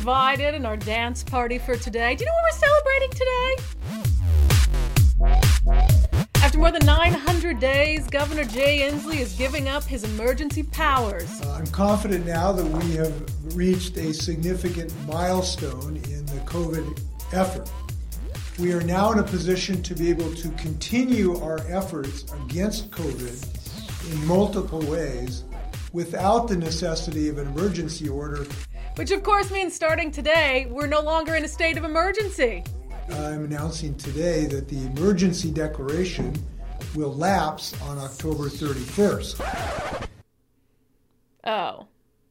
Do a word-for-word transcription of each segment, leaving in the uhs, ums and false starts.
divided in our dance party for today. Do you know what we're celebrating today? After more than nine hundred days, Governor Jay Inslee is giving up his emergency powers. Uh, I'm confident now that we have reached a significant milestone in the COVID effort. We are now in a position to be able to continue our efforts against COVID in multiple ways without the necessity of an emergency order. Which of course means starting today, we're no longer in a state of emergency. I'm announcing today that the emergency declaration will lapse on October thirty-first. Oh.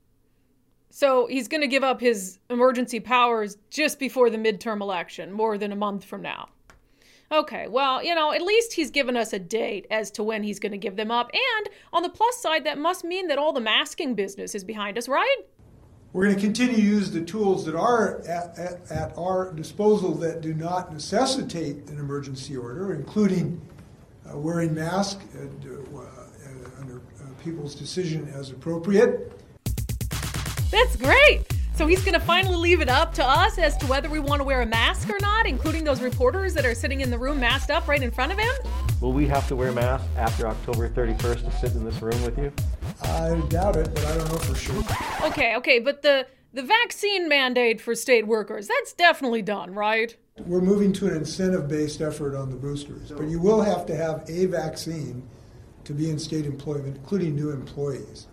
So he's going to give up his emergency powers just before the midterm election, more than a month from now. Okay, well, you know, at least he's given us a date as to when he's going to give them up. And on the plus side, that must mean that all the masking business is behind us, right? We're going to continue to use the tools that are at, at, at our disposal that do not necessitate an emergency order, including uh, wearing masks uh, uh, under uh, people's decision as appropriate. That's great. So he's going to finally leave it up to us as to whether we want to wear a mask or not, including those reporters that are sitting in the room masked up right in front of him? Will we have to wear masks after October thirty-first to sit in this room with you? I doubt it, but I don't know for sure. Okay, okay, but the, the vaccine mandate for state workers, that's definitely done, right? We're moving to an incentive-based effort on the boosters, but you will have to have a vaccine to be in state employment, including new employees.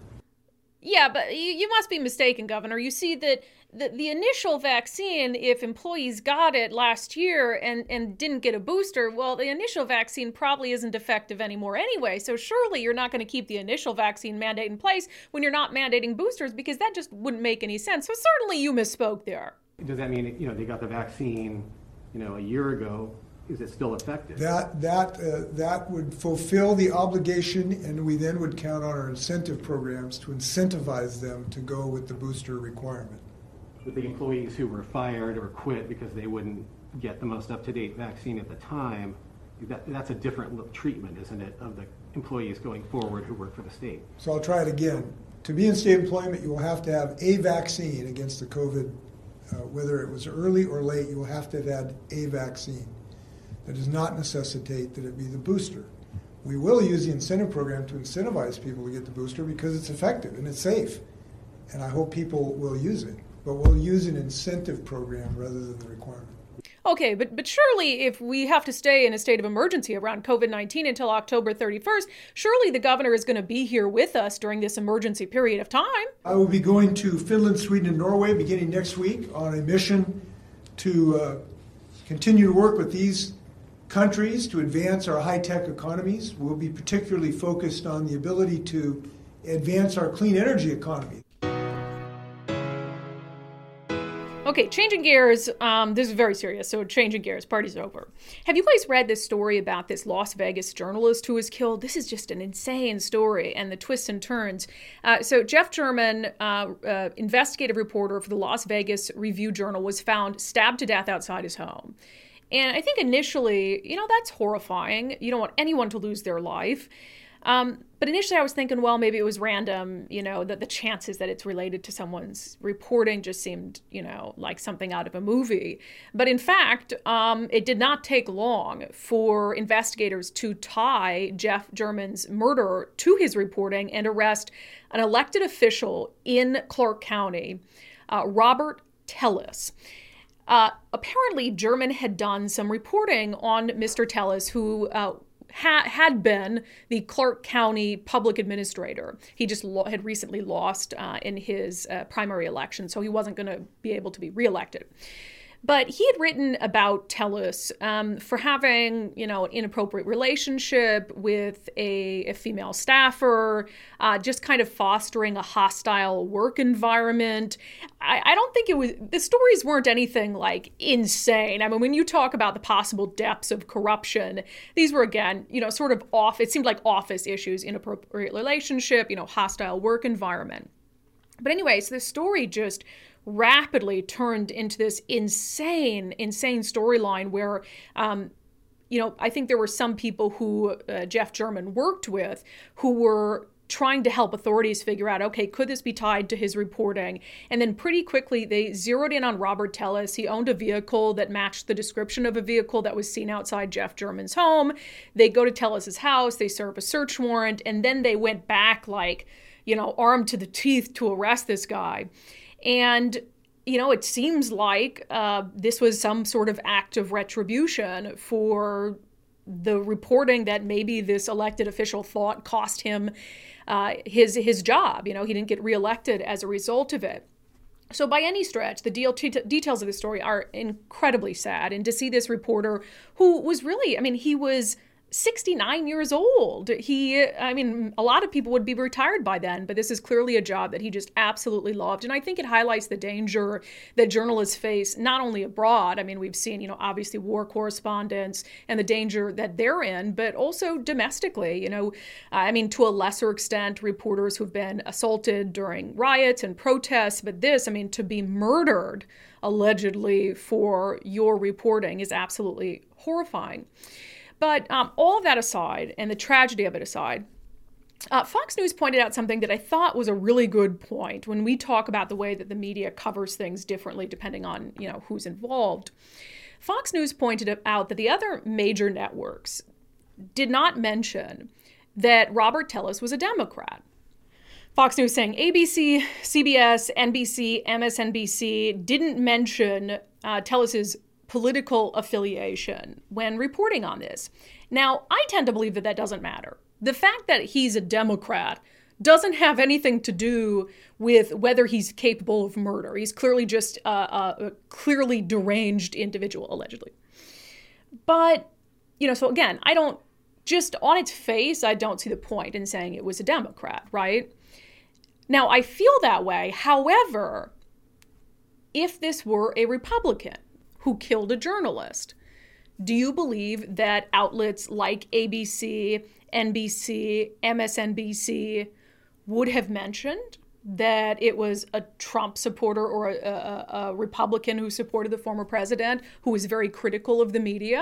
Yeah, but you, you must be mistaken, Governor. You see that the, the initial vaccine, if employees got it last year and, and didn't get a booster, well, the initial vaccine probably isn't effective anymore anyway. So surely you're not going to keep the initial vaccine mandate in place when you're not mandating boosters, because that just wouldn't make any sense. So certainly you misspoke there. Does that mean, you know, they got the vaccine, you know, a year ago? Is it still effective? That that uh, that would fulfill the obligation, and we then would count on our incentive programs to incentivize them to go with the booster requirement. With the employees who were fired or quit because they wouldn't get the most up-to-date vaccine at the time, that, that's a different treatment, isn't it, of the employees going forward who work for the state? So I'll try it again. To be in state employment, you will have to have a vaccine against the COVID, uh, whether it was early or late, you will have to have had a vaccine. That does not necessitate that it be the booster. We will use the incentive program to incentivize people to get the booster because it's effective and it's safe. And I hope people will use it. But we'll use an incentive program rather than the requirement. Okay, but but surely if we have to stay in a state of emergency around COVID nineteen until October thirty-first, surely the governor is going to be here with us during this emergency period of time. I will be going to Finland, Sweden, and Norway beginning next week on a mission to uh, continue to work with these countries to advance our high-tech economies. We'll be particularly focused on the ability to advance our clean energy economy. Okay, changing gears. Um, this is very serious, so changing gears. Party's over. Have you guys read this story about this Las Vegas journalist who was killed? This is just an insane story, and the twists and turns. Uh, so Jeff German, uh, uh, investigative reporter for the Las Vegas Review-Journal, was found stabbed to death outside his home. And I think initially, you know, that's horrifying. You don't want anyone to lose their life. Um, but initially I was thinking, well, maybe it was random, you know, that the chances that it's related to someone's reporting just seemed, you know, like something out of a movie. But in fact, um, it did not take long for investigators to tie Jeff German's murder to his reporting and arrest an elected official in Clark County, uh, Robert Tellis. Uh, apparently, German had done some reporting on Mister Tellis, who uh, ha- had been the Clark County public administrator. He just lo- had recently lost uh, in his uh, primary election, so he wasn't going to be able to be reelected. But he had written about Tellis um, for having, you know, an inappropriate relationship with a, a female staffer, uh, just kind of fostering a hostile work environment. I, I don't think it was, the stories weren't anything like insane. I mean, when you talk about the possible depths of corruption, these were, again, you know, sort of off, it seemed like office issues, inappropriate relationship, you know, hostile work environment. But anyway, so the story just rapidly turned into this insane, insane storyline where, um, you know, I think there were some people who uh, Jeff German worked with who were trying to help authorities figure out, okay, could this be tied to his reporting? And then pretty quickly, they zeroed in on Robert Tellis. He owned a vehicle that matched the description of a vehicle that was seen outside Jeff German's home. They go to Tellis's house, they serve a search warrant, and then they went back like, you know, armed to the teeth to arrest this guy. And, you know, it seems like uh, this was some sort of act of retribution for the reporting that maybe this elected official thought cost him uh, his his job. You know, he didn't get reelected as a result of it. So by any stretch, the deal, t- details of the story are incredibly sad. And to see this reporter who was really, I mean, he was sixty-nine years old. He, I mean, a lot of people would be retired by then, but this is clearly a job that he just absolutely loved. And I think it highlights the danger that journalists face, not only abroad. I mean, we've seen, you know, obviously war correspondents and the danger that they're in, but also domestically, you know, I mean, to a lesser extent, reporters who've been assaulted during riots and protests. But this, I mean, to be murdered allegedly for your reporting is absolutely horrifying. But um, all of that aside, and the tragedy of it aside, uh, Fox News pointed out something that I thought was a really good point when we talk about the way that the media covers things differently depending on, you know, who's involved. Fox News pointed out that the other major networks did not mention that Robert Tellis was a Democrat. Fox News saying A B C, C B S, N B C, M S N B C didn't mention uh, Tellis's political affiliation when reporting on this. Now, I tend to believe that that doesn't matter. The fact that he's a Democrat doesn't have anything to do with whether he's capable of murder. He's clearly just a, a, a clearly deranged individual, allegedly. But, you know, so again, I don't, just on its face, I don't see the point in saying it was a Democrat, right? Now, I feel that way. However, if this were a Republican who killed a journalist, do you believe that outlets like A B C, N B C, M S N B C would have mentioned that it was a Trump supporter or a, a, a Republican who supported the former president who was very critical of the media?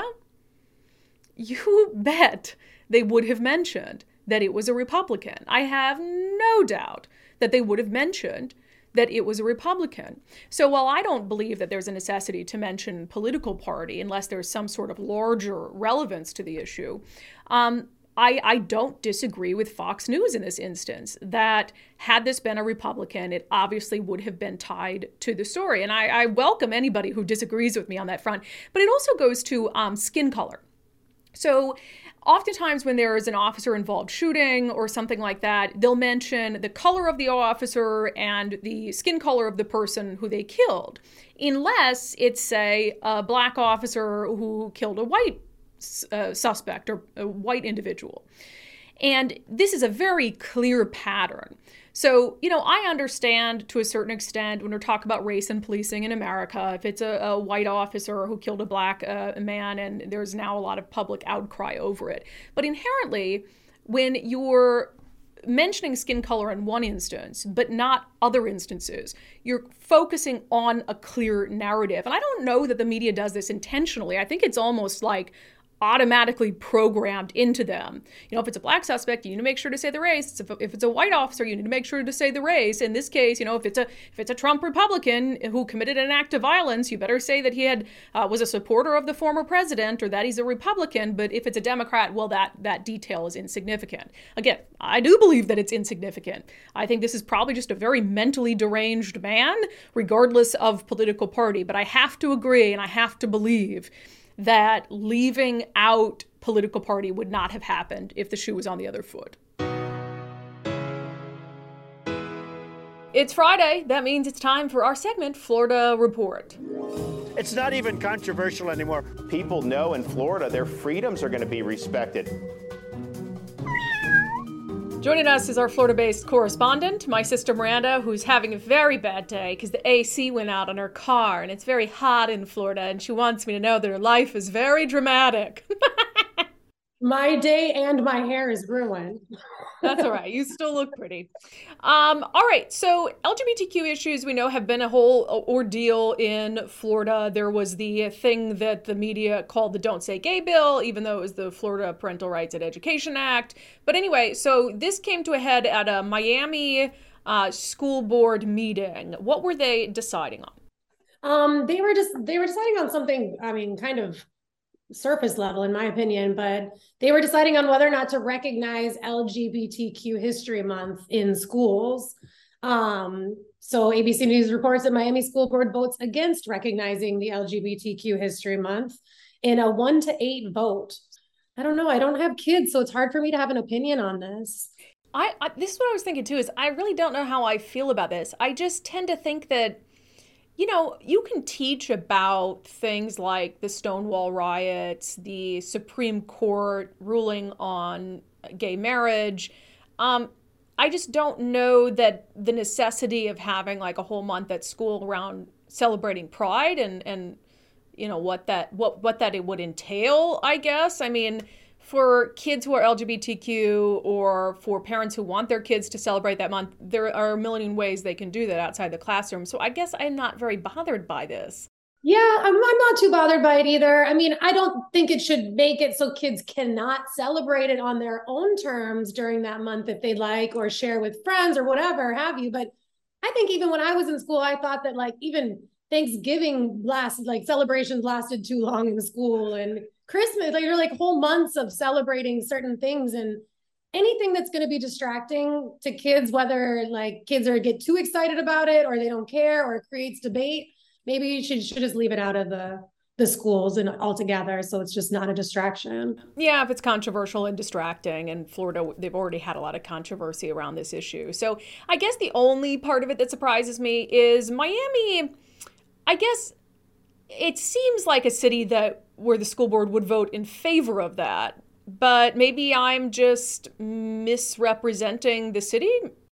You bet they would have mentioned that it was a Republican. I have no doubt that they would have mentioned that it was a Republican. So while I don't believe that there's a necessity to mention political party unless there's some sort of larger relevance to the issue, um, I, I don't disagree with Fox News in this instance, that had this been a Republican, it obviously would have been tied to the story. And I, I welcome anybody who disagrees with me on that front. But it also goes to um, skin color. So oftentimes when there is an officer-involved shooting or something like that, they'll mention the color of the officer and the skin color of the person who they killed, unless it's, say, a black officer who killed a white uh, suspect or a white individual. And this is a very clear pattern. So, you know, I understand to a certain extent when we're talking about race and policing in America, if it's a, a white officer who killed a black uh, man and there's now a lot of public outcry over it. But inherently, when you're mentioning skin color in one instance, but not other instances, you're focusing on a clear narrative. And I don't know that the media does this intentionally. I think it's almost like automatically programmed into them. You know, if it's a black suspect, you need to make sure to say the race. If it's a white officer, you need to make sure to say the race. In this case, you know, if it's a if it's a Trump Republican who committed an act of violence, you better say that he had uh, was a supporter of the former president or that he's a Republican. But if it's a Democrat, well, that that detail is insignificant. Again, I do believe that it's insignificant. I think this is probably just a very mentally deranged man, regardless of political party. But I have to agree and I have to believe that leaving out political party would not have happened if the shoe was on the other foot. It's Friday. That means it's time for our segment, Florida Report. It's not even controversial anymore. People know in Florida their freedoms are going to be respected. Joining us is our Florida-based correspondent, my sister Miranda, who's having a very bad day because the A C went out on her car and it's very hot in Florida and she wants me to know that her life is very dramatic. My day and my hair is ruined. That's all right. You still look pretty. Um, all right. So L G B T Q issues we know have been a whole ordeal in Florida. There was the thing that the media called the Don't Say Gay bill, even though it was the Florida Parental Rights and Education Act. But anyway, so this came to a head at a Miami uh, school board meeting. What were they deciding on? Um, they were just they were deciding on something, I mean, kind of surface level, in my opinion, but they were deciding on whether or not to recognize L G B T Q History Month in schools. Um, so A B C News reports that Miami School Board votes against recognizing the L G B T Q History Month in a one to eight vote. I don't know. I don't have kids, so it's hard for me to have an opinion on this. I, I this is what I was thinking too, is I really don't know how I feel about this. I just tend to think that, you know, you can teach about things like the Stonewall riots, the Supreme Court ruling on gay marriage. Um, I just don't know that the necessity of having like a whole month at school around celebrating Pride and, and you know, what that what what that it would entail, I guess. I mean, for kids who are L G B T Q or for parents who want their kids to celebrate that month, there are a million ways they can do that outside the classroom. So I guess I'm not very bothered by this. Yeah, I'm, I'm not too bothered by it either. I mean, I don't think it should make it so kids cannot celebrate it on their own terms during that month if they'd like, or share with friends or whatever have you. But I think even when I was in school, I thought that like even Thanksgiving last, like celebrations lasted too long in school, and Christmas, like you're like whole months of celebrating certain things, and anything that's going to be distracting to kids, whether like kids are get too excited about it or they don't care or it creates debate, maybe you should, should just leave it out of the the schools and altogether, so it's just not a distraction. Yeah, if it's controversial and distracting, and Florida, they've already had a lot of controversy around this issue. So I guess the only part of it that surprises me is Miami. I guess it seems like a city that where the school board would vote in favor of that, but maybe I'm just misrepresenting the city.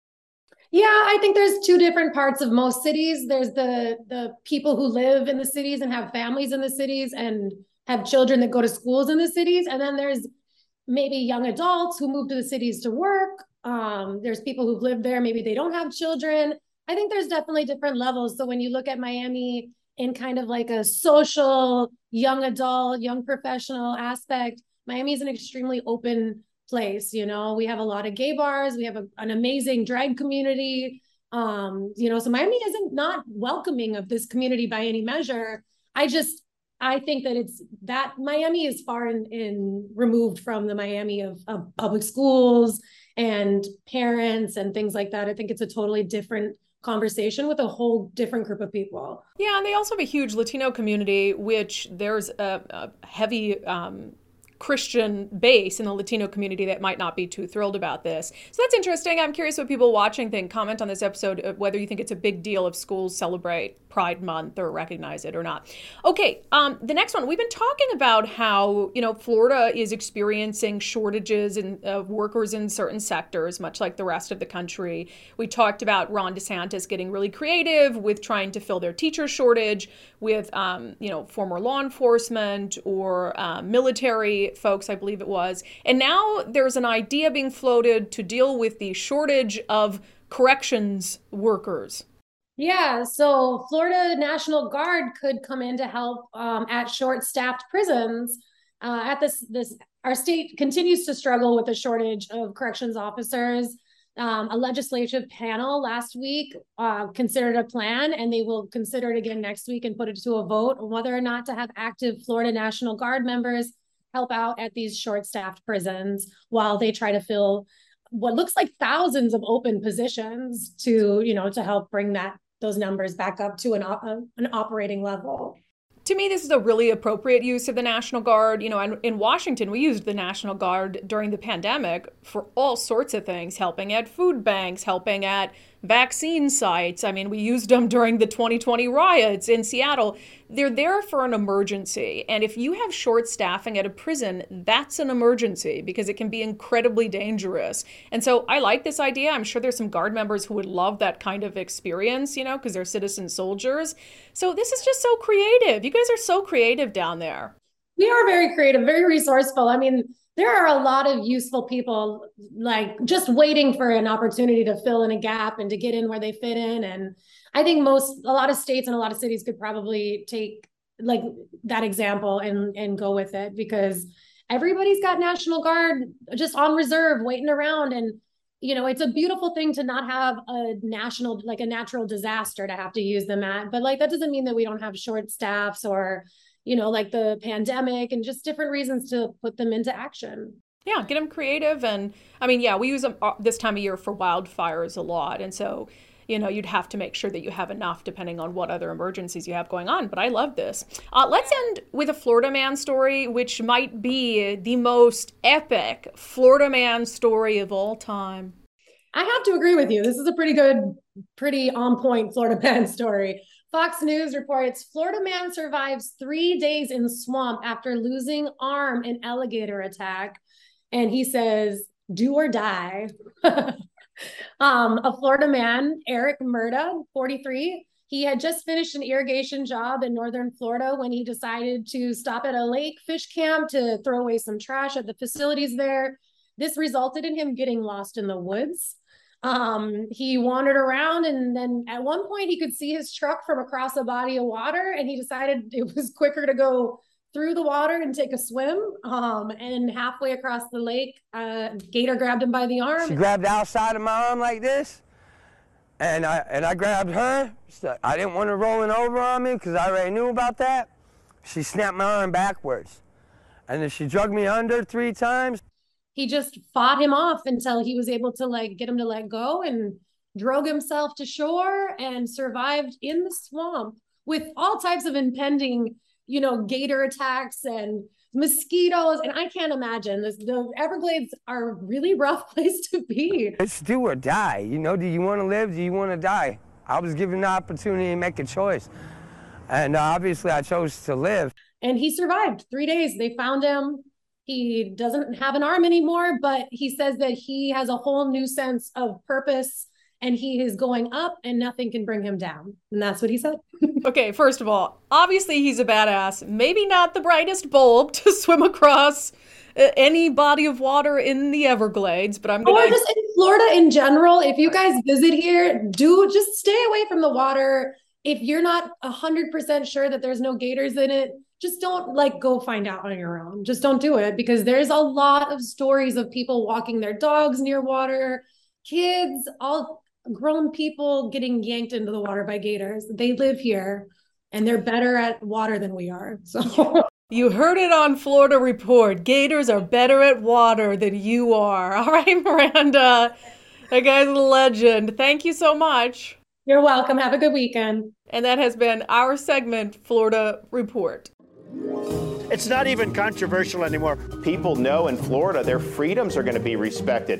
Yeah, I think there's two different parts of most cities. There's the the people who live in the cities and have families in the cities and have children that go to schools in the cities. And then there's maybe young adults who move to the cities to work. Um, there's people who've lived there, maybe they don't have children. I think there's definitely different levels. So when you look at Miami in kind of like a social, young adult, young professional aspect, Miami is an extremely open place. You know, we have a lot of gay bars. We have a, an amazing drag community. Um, you know, so Miami isn't not welcoming of this community by any measure. I just, I think that it's that Miami is far in, in removed from the Miami of, of public schools and parents and things like that. I think it's a totally different conversation with a whole different group of people. Yeah, and they also have a huge Latino community, which there's a, a heavy um, Christian base in the Latino community that might not be too thrilled about this. So that's interesting. I'm curious what people watching think. Comment on this episode whether you think it's a big deal if schools celebrate Pride Month or recognize it or not. Okay, um, the next one. We've been talking about how, you know, Florida is experiencing shortages in, of workers in certain sectors, much like the rest of the country. We talked about Ron DeSantis getting really creative with trying to fill their teacher shortage with, um, you know, former law enforcement or uh, military folks, I believe it was. And now there's an idea being floated to deal with the shortage of corrections workers. Yeah, so Florida National Guard could come in to help um, at short-staffed prisons. Uh, at this, this, our state continues to struggle with the shortage of corrections officers. Um, a legislative panel last week uh, considered a plan, and they will consider it again next week and put it to a vote on whether or not to have active Florida National Guard members help out at these short-staffed prisons while they try to fill what looks like thousands of open positions to, you know, to help bring that those numbers back up to an, uh, an operating level. To me, this is a really appropriate use of the National Guard. You know, in, in Washington, we used the National Guard during the pandemic for all sorts of things, helping at food banks, helping at vaccine sites. I mean, we used them during the twenty twenty riots in Seattle. They're there for an emergency. And if you have short staffing at a prison, that's an emergency because it can be incredibly dangerous. And so I like this idea. I'm sure there's some Guard members who would love that kind of experience, you know, because they're citizen soldiers. So this is just so creative. You guys are so creative down there. We are very creative, very resourceful. I mean, there are a lot of useful people like just waiting for an opportunity to fill in a gap and to get in where they fit in. And I think most, a lot of states and a lot of cities could probably take like that example and, and go with it, because everybody's got National Guard just on reserve waiting around. And, you know, it's a beautiful thing to not have a national, like a natural disaster to have to use them at, but like, that doesn't mean that we don't have short staffs or, you know, like the pandemic and just different reasons to put them into action. Yeah, get them creative. And I mean, yeah, we use them this time of year for wildfires a lot. And so, you know, you'd have to make sure that you have enough depending on what other emergencies you have going on. But I love this. Uh, let's end with a Florida man story, which might be the most epic Florida man story of all time. I have to agree with you. This is a pretty good, pretty on point Florida man story. Fox News reports Florida man survives three days in swamp after losing arm in alligator attack. And he says, do or die. um, a Florida man, Eric Murda, forty-three, he had just finished an irrigation job in northern Florida when he decided to stop at a lake fish camp to throw away some trash at the facilities there. This resulted in him getting lost in the woods. Um, he wandered around, and then at one point he could see his truck from across a body of water, and he decided it was quicker to go through the water and take a swim. Um, and halfway across the lake, uh, gator grabbed him by the arm. She grabbed the outside of my arm like this, and I and I grabbed her. So I didn't want her rolling over on me because I already knew about that. She snapped my arm backwards, and then she dragged me under three times. He just fought him off until he was able to like get him to let go, and drove himself to shore and survived in the swamp with all types of impending, you know, gator attacks and mosquitoes. And I can't imagine this. The Everglades are a really rough place to be. It's do or die. You know, do you want to live? Do you want to die? I was given the opportunity to make a choice. And uh, obviously I chose to live. And he survived three days. They found him. He doesn't have an arm anymore, but he says that he has a whole new sense of purpose, and he is going up and nothing can bring him down. And that's what he said. Okay, first of all, obviously he's a badass. Maybe not the brightest bulb to swim across uh, any body of water in the Everglades, but I'm going to... Or just in Florida in general, if you guys visit here, do just stay away from the water. If you're not one hundred percent sure that there's no gators in it, just don't like go find out on your own. Just don't do it, because there's a lot of stories of people walking their dogs near water, kids, all grown people getting yanked into the water by gators. They live here and they're better at water than we are. So you heard it on Florida Report. Gators are better at water than you are. All right, Miranda, that guy's a legend. Thank you so much. You're welcome. Have a good weekend. And that has been our segment, Florida Report. It's not even controversial anymore. People know in Florida their freedoms are going to be respected.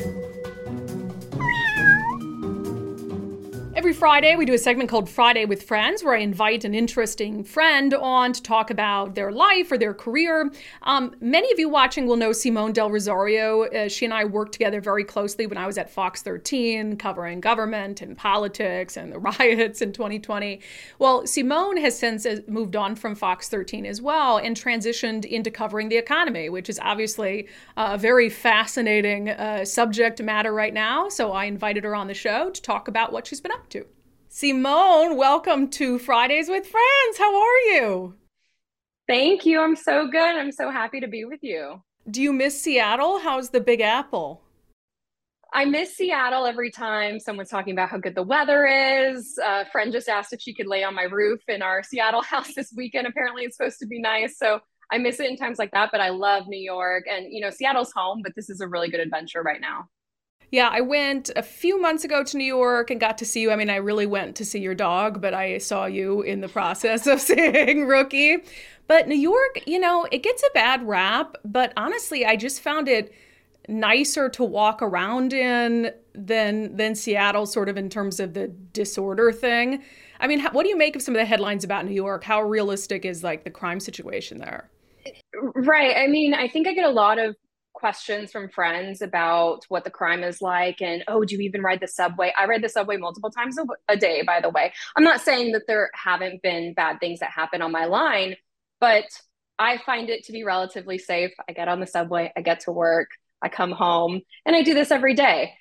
Every Friday, we do a segment called Friday with Friends, where I invite an interesting friend on to talk about their life or their career. Um, many of you watching will know Simone Del Rosario. Uh, she and I worked together very closely when I was at Fox thirteen, covering government and politics and the riots in twenty twenty. Well, Simone has since moved on from Fox thirteen as well and transitioned into covering the economy, which is obviously a very fascinating uh, subject matter right now. So I invited her on the show to talk about what she's been up to. Simone, welcome to Fridays with Friends. How are you? Thank you. I'm so good. I'm so happy to be with you. Do you miss Seattle? How's the Big Apple? I miss Seattle every time someone's talking about how good the weather is. A friend just asked if she could lay on my roof in our Seattle house this weekend. Apparently it's supposed to be nice. So I miss it in times like that, but I love New York. And, you know, Seattle's home, but this is a really good adventure right now. Yeah, I went a few months ago to New York and got to see you. I mean, I really went to see your dog, but I saw you in the process of seeing Rookie. But New York, you know, it gets a bad rap, but honestly, I just found it nicer to walk around in than than Seattle, sort of in terms of the disorder thing. I mean, how, what do you make of some of the headlines about New York? How realistic is like the crime situation there? Right. I mean, I think I get a lot of questions from friends about what the crime is like and, oh, do you even ride the subway? I ride the subway multiple times a, a day, by the way. I'm not saying that there haven't been bad things that happen on my line, but I find it to be relatively safe. I get on the subway, I get to work, I come home, and I do this every day.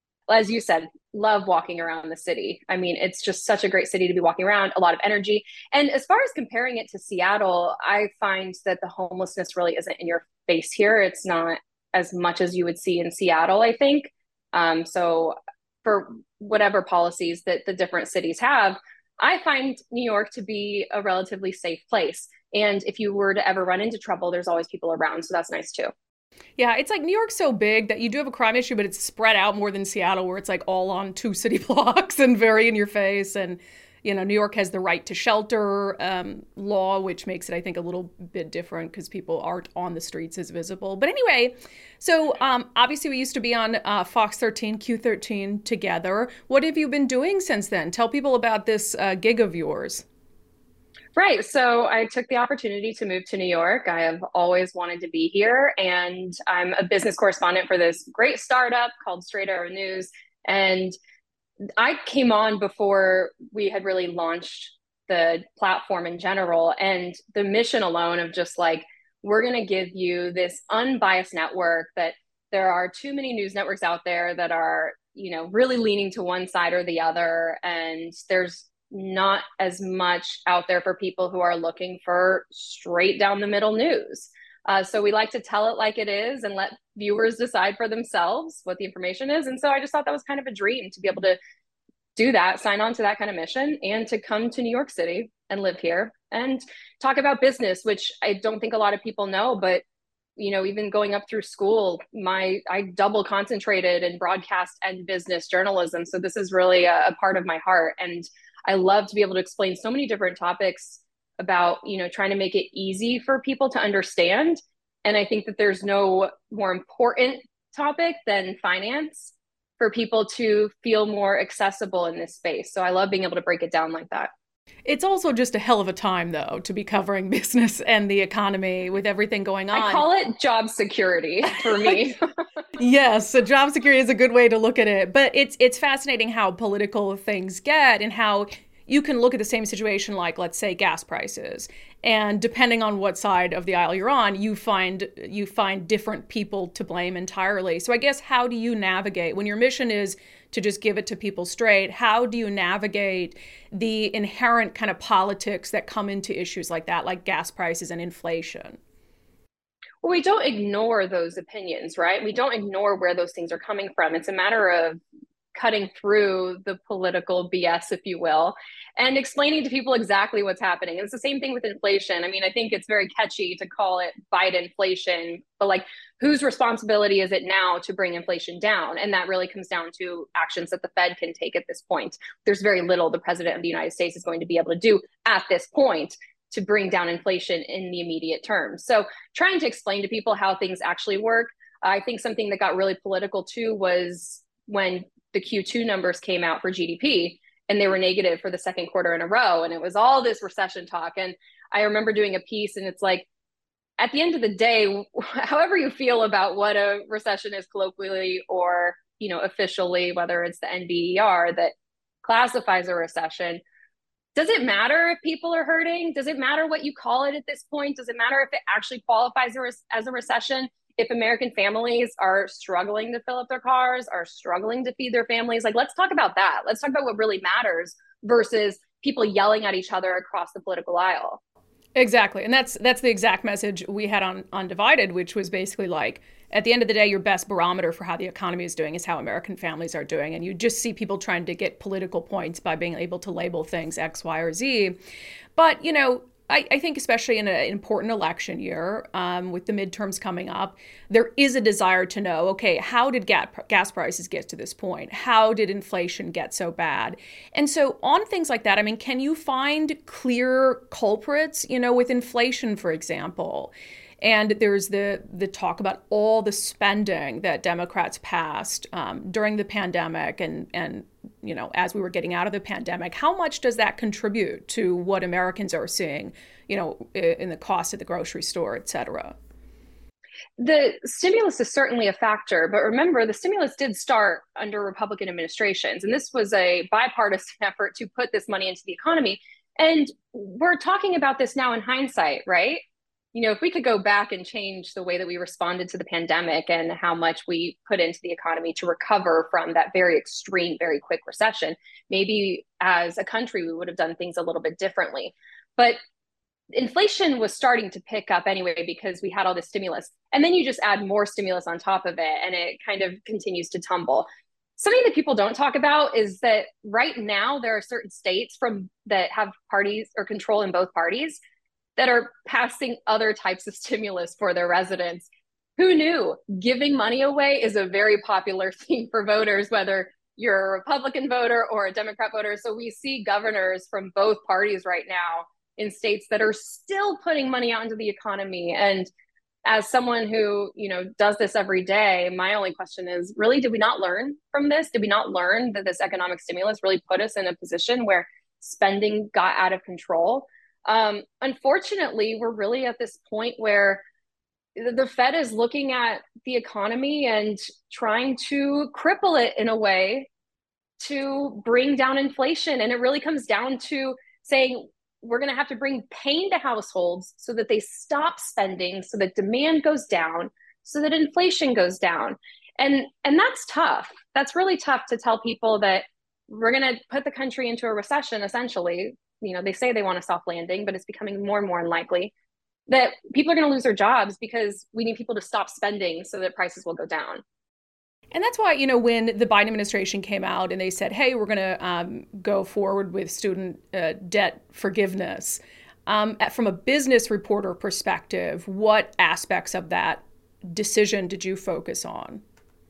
As you said, love walking around the city. I mean, it's just such a great city to be walking around, a lot of energy. And as far as comparing it to Seattle, I find that the homelessness really isn't in your face here. It's not as much as you would see in Seattle, I think. Um, so for whatever policies that the different cities have, I find New York to be a relatively safe place. And if you were to ever run into trouble, there's always people around. So that's nice too. Yeah, it's like New York's so big that you do have a crime issue, but it's spread out more than Seattle, where it's like all on two city blocks and very in your face. And, you know, New York has the right to shelter um, law, which makes it, I think, a little bit different because people aren't on the streets as visible. But anyway, so um, obviously we used to be on uh, Fox thirteen, Q thirteen together. What have you been doing since then? Tell people about this uh, gig of yours. Right. So I took the opportunity to move to New York. I have always wanted to be here, and I'm a business correspondent for this great startup called Straight Arrow News. And I came on before we had really launched the platform in general, and the mission alone of just like, we're going to give you this unbiased network, that there are too many news networks out there that are, you know, really leaning to one side or the other. And there's not as much out there for people who are looking for straight down the middle news. Uh, so we like to tell it like it is and let viewers decide for themselves what the information is. And so I just thought that was kind of a dream to be able to do that, sign on to that kind of mission, and to come to New York City and live here and talk about business, which I don't think a lot of people know, but you know, even going up through school, my I double concentrated in broadcast and business journalism. So this is really a, a part of my heart. And I love to be able to explain so many different topics about, you know, trying to make it easy for people to understand. And I think that there's no more important topic than finance for people to feel more accessible in this space. So I love being able to break it down like that. It's also just a hell of a time, though, to be covering business and the economy with everything going on. I call it job security for me. Yes, so job security is a good way to look at it. But it's it's fascinating how political things get and how you can look at the same situation like, let's say, gas prices. And depending on what side of the aisle you're on, you find you find different people to blame entirely. So I guess, how do you navigate when your mission is to just give it to people straight? How do you navigate the inherent kind of politics that come into issues like that, like gas prices and inflation? Well, we don't ignore those opinions, right? We don't ignore where those things are coming from. It's a matter of cutting through the political B S, if you will, and explaining to people exactly what's happening. It's the same thing with inflation. I mean, I think it's very catchy to call it Bidenflation, but like, whose responsibility is it now to bring inflation down? And that really comes down to actions that the Fed can take at this point. There's very little the president of the United States is going to be able to do at this point to bring down inflation in the immediate term. So trying to explain to people how things actually work. I think something that got really political too was when the Q two numbers came out for G D P, and they were negative for the second quarter in a row. And it was all this recession talk. And I remember doing a piece, and it's like, at the end of the day, however you feel about what a recession is colloquially or, you know, officially, whether it's the N B E R that classifies a recession, does it matter if people are hurting? Does it matter what you call it at this point? Does it matter if it actually qualifies as a recession? If American families are struggling to fill up their cars, are struggling to feed their families, like, let's talk about that. Let's talk about what really matters versus people yelling at each other across the political aisle. Exactly. And that's that's the exact message we had on, on Divided, which was basically like, at the end of the day, your best barometer for how the economy is doing is how American families are doing. And you just see people trying to get political points by being able to label things X, Y, or Z. But, you know, I, I think especially in an important election year, um, with the midterms coming up, there is a desire to know, okay, how did gas, gas prices get to this point? How did inflation get so bad? And so on things like that, I mean, can you find clear culprits, you know, with inflation, for example? And there's the the talk about all the spending that Democrats passed um, during the pandemic and, and, you know, as we were getting out of the pandemic. How much does that contribute to what Americans are seeing, you know, in the cost of the grocery store, et cetera? The stimulus is certainly a factor, but remember, the stimulus did start under Republican administrations, and this was a bipartisan effort to put this money into the economy. And we're talking about this now in hindsight, right? you know, if we could go back and change the way that we responded to the pandemic and how much we put into the economy to recover from that very extreme, very quick recession, maybe as a country, we would have done things a little bit differently. But inflation was starting to pick up anyway because we had all this stimulus. And then you just add more stimulus on top of it, and it kind of continues to tumble. Something that people don't talk about is that right now there are certain states from that have parties or control in both parties that are passing other types of stimulus for their residents. Who knew? Giving money away is a very popular thing for voters, whether you're a Republican voter or a Democrat voter. So we see governors from both parties right now in states that are still putting money out into the economy. And as someone who, you know, does this every day, my only question is, really, did we not learn from this? Did we not learn that this economic stimulus really put us in a position where spending got out of control? Um, unfortunately, we're really at this point where the Fed is looking at the economy and trying to cripple it in a way to bring down inflation. And it really comes down to saying, we're going to have to bring pain to households so that they stop spending, so that demand goes down, so that inflation goes down. And, and that's tough. That's really tough to tell people that we're going to put the country into a recession, essentially. You know, they say they want a soft landing, but it's becoming more and more unlikely that people are going to lose their jobs because we need people to stop spending so that prices will go down. And that's why, you know, when the Biden administration came out and they said, hey, we're going to um, go forward with student uh, debt forgiveness, um, from a business reporter perspective, what aspects of that decision did you focus on?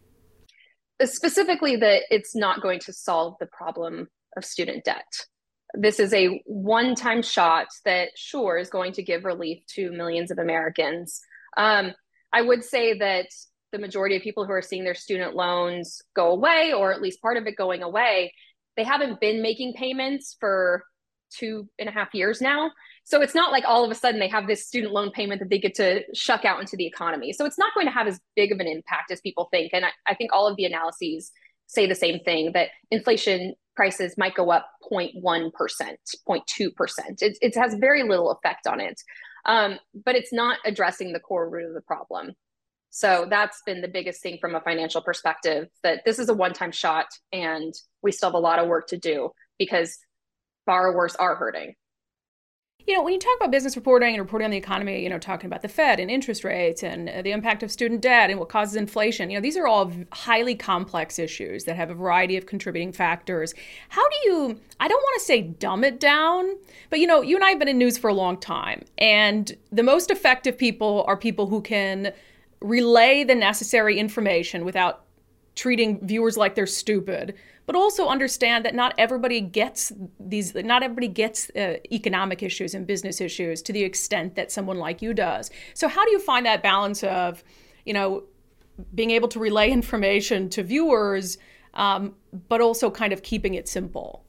Specifically that it's not going to solve the problem of student debt. This is a one-time shot that, sure, is going to give relief to millions of Americans. Um, I would say that the majority of people who are seeing their student loans go away, or at least part of it going away, they haven't been making payments for two and a half years now. So it's not like all of a sudden they have this student loan payment that they get to shuck out into the economy. So it's not going to have as big of an impact as people think. And I, I think all of the analyses say the same thing, that inflation prices might go up zero point one percent, zero point two percent. It, it has very little effect on it, um, but it's not addressing the core root of the problem. So that's been the biggest thing from a financial perspective, that this is a one-time shot and we still have a lot of work to do because borrowers are hurting. You know, when you talk about business reporting and reporting on the economy, you know, talking about the Fed and interest rates and the impact of student debt and what causes inflation, you know, these are all highly complex issues that have a variety of contributing factors. How do you, I don't want to say dumb it down, but, you know, you and I have been in news for a long time, and the most effective people are people who can relay the necessary information without treating viewers like they're stupid, but also understand that not everybody gets these, not everybody gets uh, economic issues and business issues to the extent that someone like you does. So how do you find that balance of, you know, being able to relay information to viewers, um, but also kind of keeping it simple?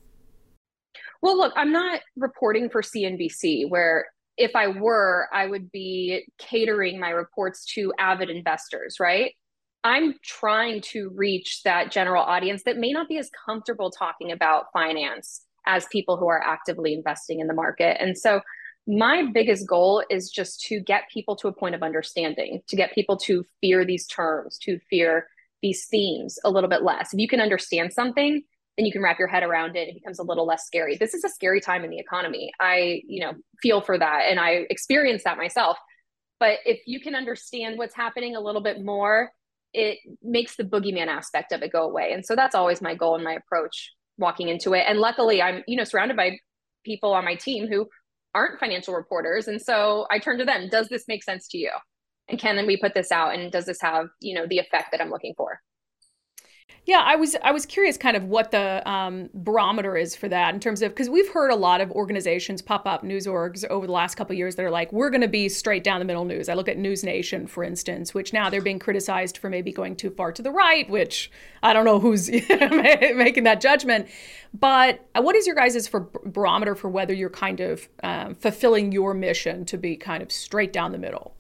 Well, look, I'm not reporting for C N B C, where if I were, I would be catering my reports to avid investors, right? I'm trying to reach that general audience that may not be as comfortable talking about finance as people who are actively investing in the market. And so my biggest goal is just to get people to a point of understanding, to get people to fear these terms, to fear these themes a little bit less. If you can understand something, then you can wrap your head around it. It becomes a little less scary. This is a scary time in the economy. I, you know, feel for that, and I experience that myself. But if you can understand what's happening a little bit more, it makes the boogeyman aspect of it go away. And so that's always my goal and my approach walking into it. And luckily I'm, you know, surrounded by people on my team who aren't financial reporters. And so I turn to them. Does this make sense to you? And can we put this out? And does this have, you know, the effect that I'm looking for? Yeah, I was I was curious kind of what the um, barometer is for that in terms of, because we've heard a lot of organizations pop up, news orgs over the last couple of years that are like, we're going to be straight down the middle news. I look at News Nation, for instance, which now they're being criticized for maybe going too far to the right, which I don't know who's making that judgment. But what is your guys' for barometer for whether you're kind of um, fulfilling your mission to be kind of straight down the middle?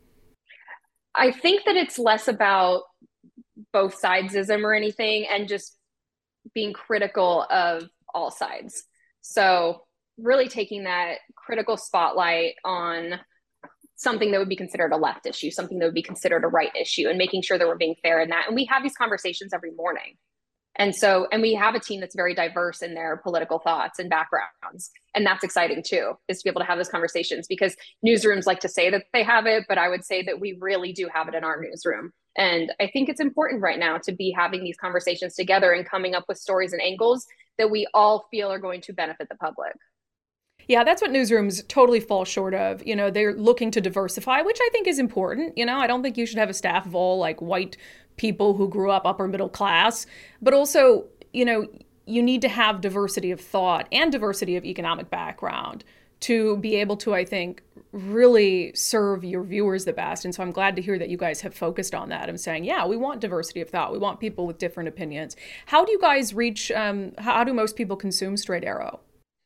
I think that it's less about both sidesism or anything, and just being critical of all sides. So really taking that critical spotlight on something that would be considered a left issue, something that would be considered a right issue, and making sure that we're being fair in that. And we have these conversations every morning. And so, and we have a team that's very diverse in their political thoughts and backgrounds. And that's exciting too, is to be able to have those conversations, because newsrooms like to say that they have it, but I would say that we really do have it in our newsroom. And I think it's important right now to be having these conversations together and coming up with stories and angles that we all feel are going to benefit the public. Yeah, that's what newsrooms totally fall short of. You know, they're looking to diversify, which I think is important. You know, I don't think you should have a staff of all like white people who grew up upper middle class, but also, you know, you need to have diversity of thought and diversity of economic background to be able to, I think, really serve your viewers the best. And so I'm glad to hear that you guys have focused on that and saying, yeah, we want diversity of thought. We want people with different opinions. How do you guys reach, um, how do most people consume Straight Arrow?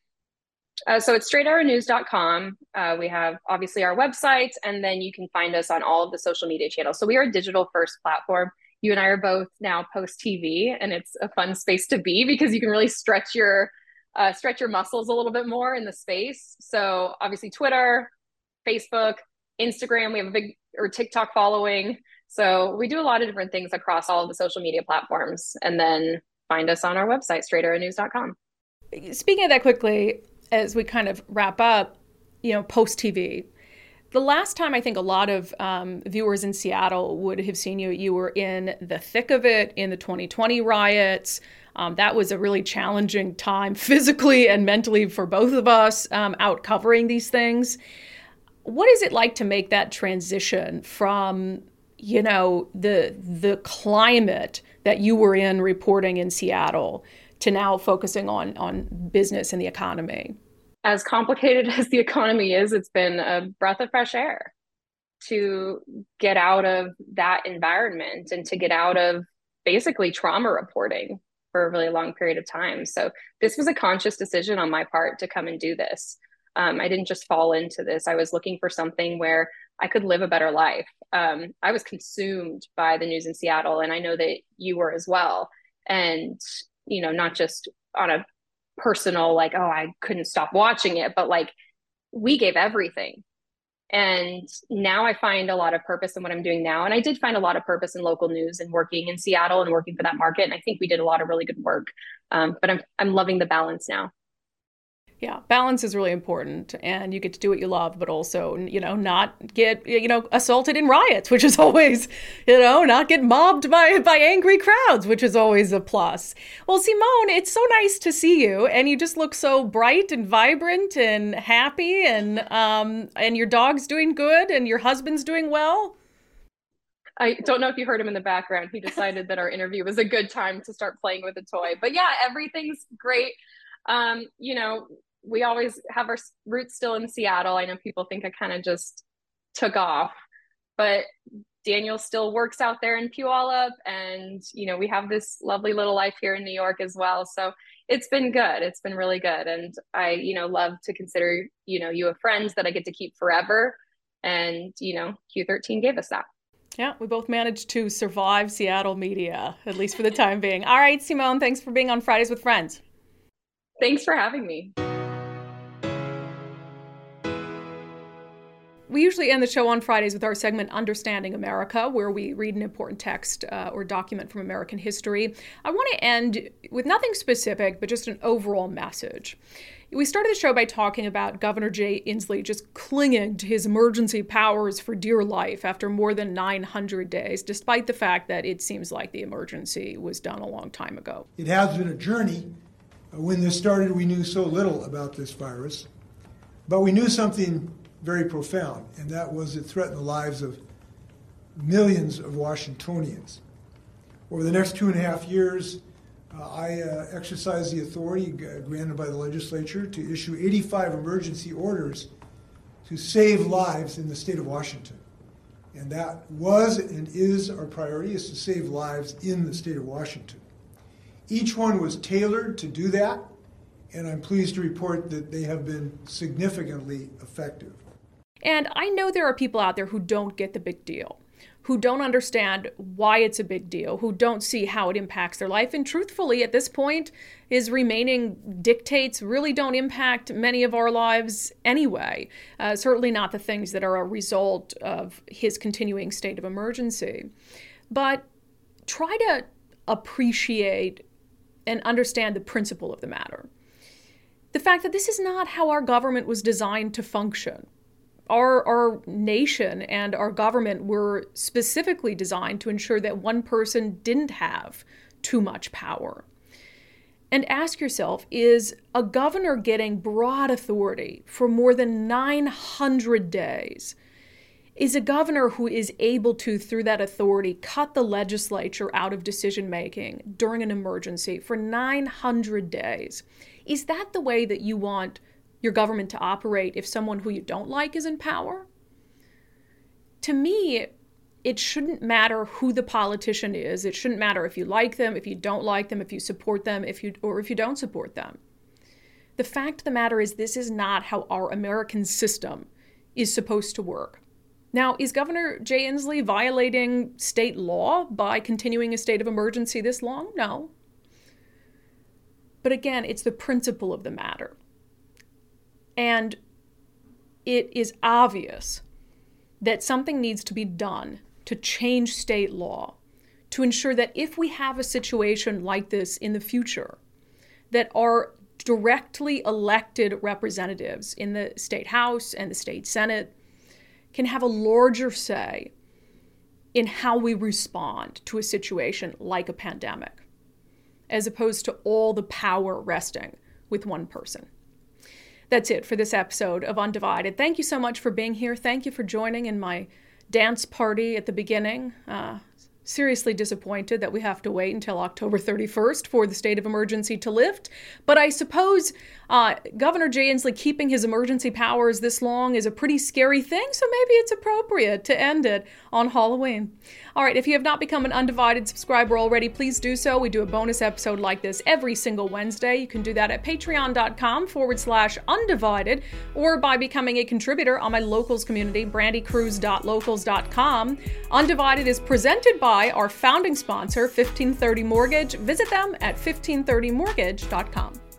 Uh, so it's straight arrow news dot com. Uh, we have obviously our website, and then you can find us on all of the social media channels. So we are a digital first platform. You and I are both now post T V, and it's a fun space to be because you can really stretch your uh, stretch your muscles a little bit more in the space. So obviously Twitter, Facebook, Instagram, we have a big, or TikTok following. So we do a lot of different things across all of the social media platforms, and then find us on our website, straight arrow news dot com. Speaking of that quickly, as we kind of wrap up, you know, post T V, the last time I think a lot of um, viewers in Seattle would have seen you, you were in the thick of it in the twenty twenty riots. Um, that was a really challenging time physically and mentally for both of us um, out covering these things. What is it like to make that transition from, you know, the the climate that you were in reporting in Seattle to now focusing on on business and the economy? As complicated as the economy is, it's been a breath of fresh air to get out of that environment and to get out of basically trauma reporting for a really long period of time. So this was a conscious decision on my part to come and do this. Um, I didn't just fall into this. I was looking for something where I could live a better life. Um, I was consumed by the news in Seattle, and I know that you were as well. And, you know, not just on a personal, like, oh, I couldn't stop watching it, but like, we gave everything. And now I find a lot of purpose in what I'm doing now. And I did find a lot of purpose in local news and working in Seattle and working for that market. And I think we did a lot of really good work. Um, but I'm I'm loving the balance now. Yeah, balance is really important, and you get to do what you love, but also, you know, not get, you know, assaulted in riots, which is always, you know, not get mobbed by, by angry crowds, which is always a plus. Well, Simone, it's so nice to see you, and you just look so bright and vibrant and happy, and um, and your dog's doing good, and your husband's doing well. I don't know if you heard him in the background. He decided that our interview was a good time to start playing with a toy. But yeah, everything's great. Um, you know, we always have our roots still in Seattle. I know people think I kind of just took off, but Daniel still works out there in Puyallup, and, you know, we have this lovely little life here in New York as well. So it's been good. It's been really good. And I, you know, love to consider, you know, you a friend that I get to keep forever. And, you know, Q thirteen gave us that. Yeah, we both managed to survive Seattle media, at least for the time being. All right, Simone, thanks for being on Fridays with Friends. Thanks for having me. We usually end the show on Fridays with our segment Understanding America, where we read an important text uh, or document from American history. I want to end with nothing specific, but just an overall message. We started the show by talking about Governor Jay Inslee just clinging to his emergency powers for dear life after more than nine hundred days, despite the fact that it seems like the emergency was done a long time ago. It has been a journey. When this started, we knew so little about this virus, but we knew something very profound, and that was it threatened the lives of millions of Washingtonians. Over the next two and a half years, uh, I uh, exercised the authority g- granted by the legislature to issue eighty-five emergency orders to save lives in the state of Washington. And that was and is our priority, is to save lives in the state of Washington. Each one was tailored to do that, and I'm pleased to report that they have been significantly effective. And I know there are people out there who don't get the big deal, who don't understand why it's a big deal, who don't see how it impacts their life. And truthfully, at this point, his remaining dictates really don't impact many of our lives anyway. Uh, certainly not the things that are a result of his continuing state of emergency. But try to appreciate and understand the principle of the matter. The fact that this is not how our government was designed to function. Our, our nation and our government were specifically designed to ensure that one person didn't have too much power. And ask yourself, is a governor getting broad authority for more than nine hundred days? Is a governor who is able to, through that authority, cut the legislature out of decision-making during an emergency for nine hundred days? Is that the way that you want your government to operate if someone who you don't like is in power? To me, it shouldn't matter who the politician is. It shouldn't matter if you like them, if you don't like them, if you support them, if you or if you don't support them. The fact of the matter is, this is not how our American system is supposed to work. Now, is Governor Jay Inslee violating state law by continuing a state of emergency this long? No. But again, it's the principle of the matter. And it is obvious that something needs to be done to change state law to ensure that if we have a situation like this in the future, that our directly elected representatives in the state house and the state senate can have a larger say in how we respond to a situation like a pandemic, as opposed to all the power resting with one person. That's it for this episode of Undivided. Thank you so much for being here. Thank you for joining in my dance party at the beginning. Uh, seriously disappointed that we have to wait until October thirty-first for the state of emergency to lift. But I suppose uh, Governor Jay Inslee keeping his emergency powers this long is a pretty scary thing, so maybe it's appropriate to end it on Halloween. All right, if you have not become an Undivided subscriber already, please do so. We do a bonus episode like this every single Wednesday. You can do that at patreon.com forward slash undivided or by becoming a contributor on my locals community, brandy cruz dot locals dot com. Undivided is presented by our founding sponsor, fifteen thirty Mortgage. Visit them at fifteen thirty mortgage dot com.